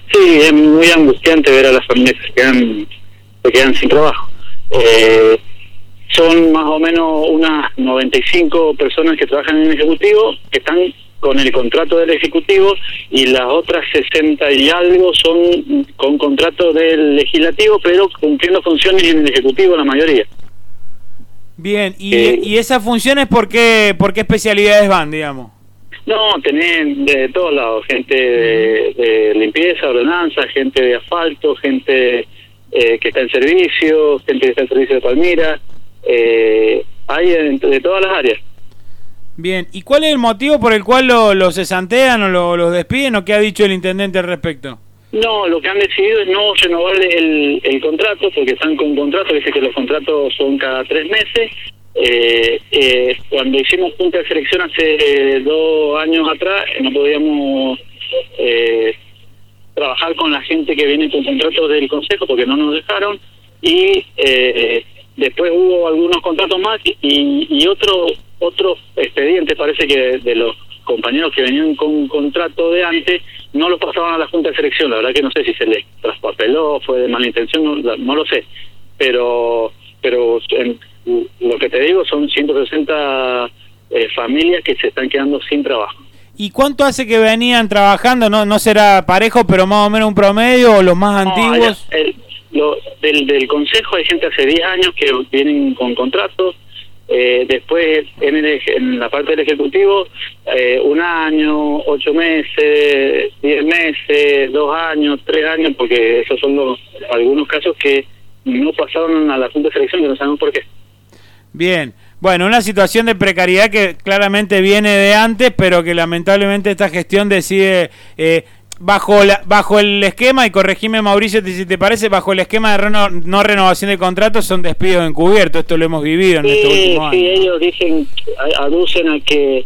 Sí, es muy angustiante ver a las familias que se quedan sin trabajo. Son más o menos unas 95 personas que trabajan en el Ejecutivo, que están con el contrato del Ejecutivo, y las otras 60 y algo son con contrato del Legislativo, pero cumpliendo funciones en el Ejecutivo la mayoría. Bien, ¿y esas funciones por qué especialidades van, digamos? No, tenés de todos lados, gente de limpieza, ordenanza, gente de asfalto, gente que está en servicio, gente que está en servicio de Palmira, hay de todas las áreas. Bien, ¿y cuál es el motivo por el cual los cesantean o los despiden, o qué ha dicho el intendente al respecto? No, lo que han decidido es no renovar el contrato, porque están con contrato, dice que los contratos son cada 3 meses. Cuando hicimos junta de selección hace 2 años atrás, no podíamos trabajar con la gente que viene con contratos del Consejo porque no nos dejaron, y después hubo algunos contratos más y otros expedientes, parece que de los compañeros que venían con contrato de antes no los pasaban a la junta de selección. La verdad que no sé si se les traspapeló, fue de mala intención, no lo sé, pero lo que te digo son 160 familias que se están quedando sin trabajo. ¿Y cuánto hace que venían trabajando? No será parejo, pero más o menos un promedio, o los más antiguos. Del Consejo hay gente hace 10 años que vienen con contratos. Después en la parte del Ejecutivo 1 año, 8 meses, 10 meses, 2 años, 3 años, porque esos son algunos casos que no pasaron a la junta de selección, que no sabemos por qué. Bien, bueno, una situación de precariedad que claramente viene de antes, pero que lamentablemente esta gestión decide bajo el esquema, y corregime, Mauricio, si te parece, bajo el esquema de no renovación de contratos, son despidos encubiertos. Esto lo hemos vivido en estos últimos años. Sí, ellos aducen a que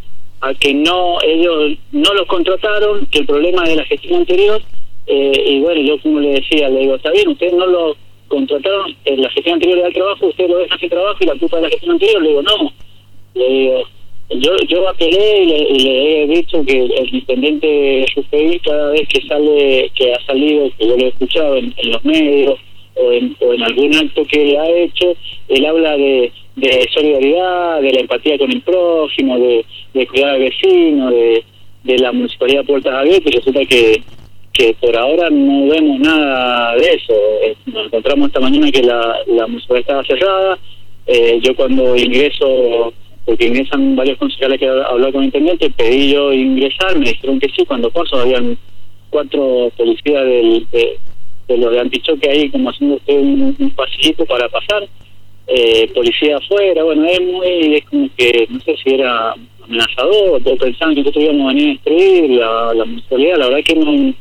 ellos no los contrataron, que el problema es de la gestión anterior, y bueno, yo como le decía, le digo, está bien, ustedes no lo contrataron en la gestión anterior del trabajo, ustedes lo dejan sin trabajo y la culpa de la gestión anterior. Le digo, no, le digo, yo apelé y le he dicho que el intendente Rufeí, cada vez que ha salido, que yo lo he escuchado en los medios o en algún acto que ha hecho, él habla de solidaridad, de la empatía con el prójimo, de cuidar al vecino, de la municipalidad de Puertas Abiertas, y resulta que por ahora no vemos nada de eso. Nos encontramos esta mañana que la municipalidad estaba cerrada. Yo cuando ingreso, porque ingresan varios concejales que hablar con el intendente, pedí yo ingresar, me dijeron que sí. Cuando paso habían 4 policías de los de antichoque ahí como haciendo un pasillito para pasar, policía afuera. Bueno, es como que no sé si era amenazador, todos pensaban que nosotros íbamos a venir a destruir la municipalidad. La verdad que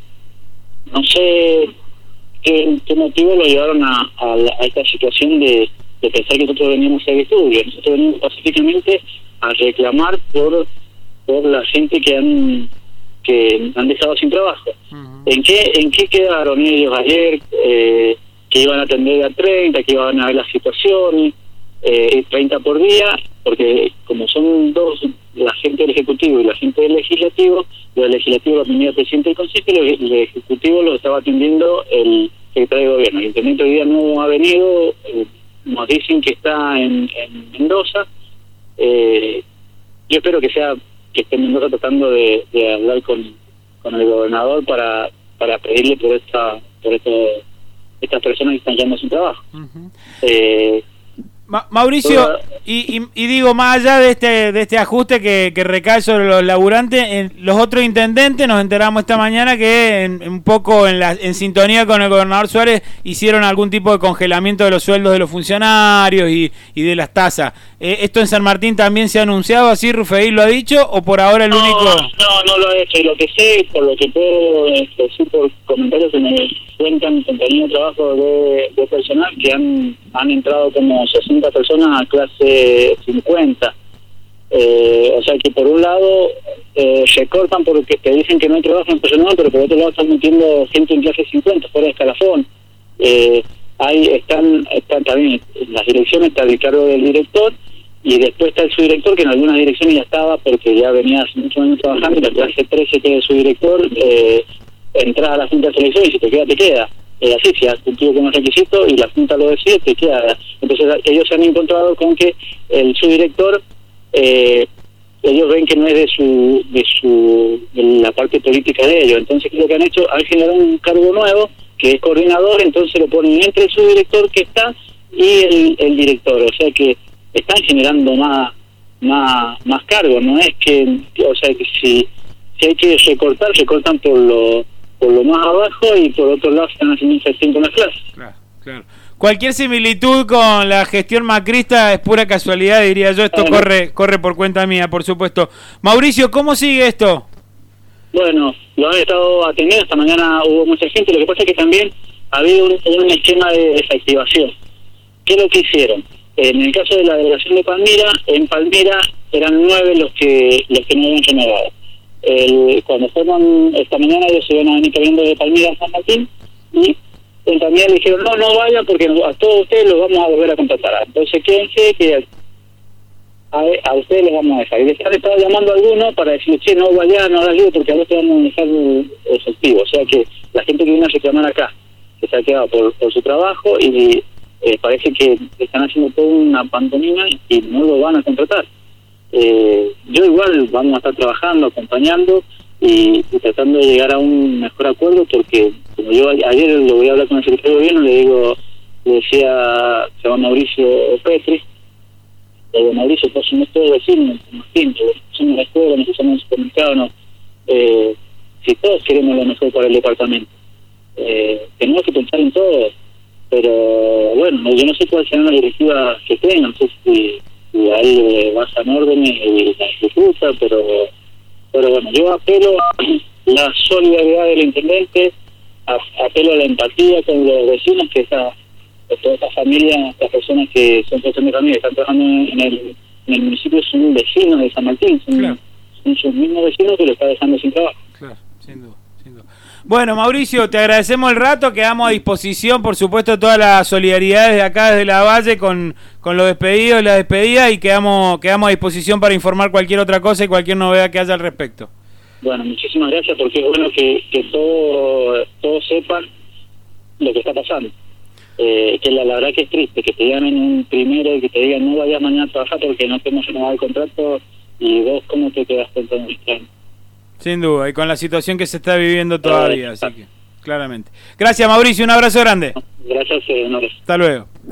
no sé qué motivo lo llevaron a esta situación de pensar que nosotros veníamos a disturbios. Nosotros venimos pacíficamente a reclamar por la gente que han dejado sin trabajo. Uh-huh. ¿En qué quedaron ellos ayer? Que iban a atender a 30, que iban a ver las situaciones, 30 por día, porque como son dos, la gente del Ejecutivo y la gente del Legislativo, lo del Legislativo lo atendía el presidente del Consejo y el Ejecutivo lo estaba atendiendo el secretario de Gobierno. El intendente hoy día no ha venido, nos dicen que está en Mendoza. Yo espero que esté en Mendoza tratando de hablar con el gobernador para pedirle por estas personas que están quedando sin trabajo. Uh-huh. Mauricio, y digo, más allá de este ajuste que recae sobre los laburantes, los otros intendentes nos enteramos esta mañana que un poco en sintonía con el gobernador Suárez hicieron algún tipo de congelamiento de los sueldos de los funcionarios y de las tasas. ¿Esto en San Martín también se ha anunciado así? ¿Rufeí lo ha dicho o por ahora el único? No lo ha hecho, y lo que sé, por lo que puedo decir por comentarios que me cuentan compañeros de trabajo de personal, que han entrado como 60 personas a clase 50. O sea que por un lado se cortan porque te dicen que no hay trabajo en personal, pero por otro lado están metiendo gente en clase 50 fuera de escalafón. Ahí están también las direcciones, está el cargo del director, y después está el subdirector, que en algunas direcciones ya estaba porque ya venía hace muchos años trabajando, y la clase 13, que es el subdirector, entras a la Junta de Selección y si te queda, te queda. Así, si has cumplido con los requisitos y la Junta lo decide, te queda. Entonces ellos se han encontrado con que el subdirector, ellos ven que no es de la parte política de ellos. Entonces, ¿qué es lo que han hecho? Han generado un cargo nuevo, que es coordinador, entonces lo ponen entre el subdirector que está y el director. O sea que están generando más cargos, no es que, o sea que si hay que recortan por lo más abajo y por otro lado están haciendo infección con las clases. Claro. Cualquier similitud con la gestión macrista es pura casualidad, diría yo. Esto corre por cuenta mía, por supuesto. Mauricio, ¿cómo sigue esto? Bueno, lo han estado atendiendo. Esta mañana hubo mucha gente. Lo que pasa es que también ha habido un esquema de desactivación. ¿Qué es lo que hicieron? En el caso de la delegación de Palmira, en Palmira eran 9 los que no habían renovado. Cuando fueron esta mañana, ellos se iban a venir caminando de Palmira a San Martín y en Palmira le dijeron no vayan porque a todos ustedes los vamos a volver a contratar. Entonces quédense que a ustedes les vamos a dejar. Y les han estado llamando a algunos para decirles, che, no vayan, no hagas lío porque a vos te vamos a dejar efectivo. O sea que la gente que viene a reclamar acá, que se ha quedado por su trabajo y parece que están haciendo toda una pantomima y no lo van a contratar. Yo igual vamos a estar trabajando, acompañando y tratando de llegar a un mejor acuerdo porque como yo ayer lo voy a hablar con el secretario de gobierno, le decía, se llama Mauricio Petri, le digo, Mauricio, pues somos todos vecinos, somos la escuela, nosotros somos un supermercado, no, si todos queremos lo mejor para el departamento, tenemos que pensar en todo, pero bueno, yo no sé cuál será la directiva que tengan, no sé si ahí basan órdenes y la ejecuta, pero bueno, yo apelo a la solidaridad del intendente, apelo a la empatía con los vecinos, que toda esta familia, estas personas que son personas de familia, que están trabajando en el municipio, son vecinos de San Martín, son sus mismos vecinos que lo están dejando sin trabajo. Claro, sin duda. Bueno, Mauricio, te agradecemos el rato, quedamos a disposición, por supuesto, toda la solidaridad desde acá, desde la Valle, con los despedidos y las despedidas, y quedamos a disposición para informar cualquier otra cosa y cualquier novedad que haya al respecto. Bueno, muchísimas gracias, porque es bueno que todos sepan lo que está pasando. Que la verdad que es triste, que te llamen un primero y que te digan no vayas mañana a trabajar porque no te hemos renovado el contrato, y vos cómo te quedaste entonces. Sin duda, y con la situación que se está viviendo todavía, así que claramente. Gracias, Mauricio, un abrazo grande. Gracias, Honores. Hasta luego.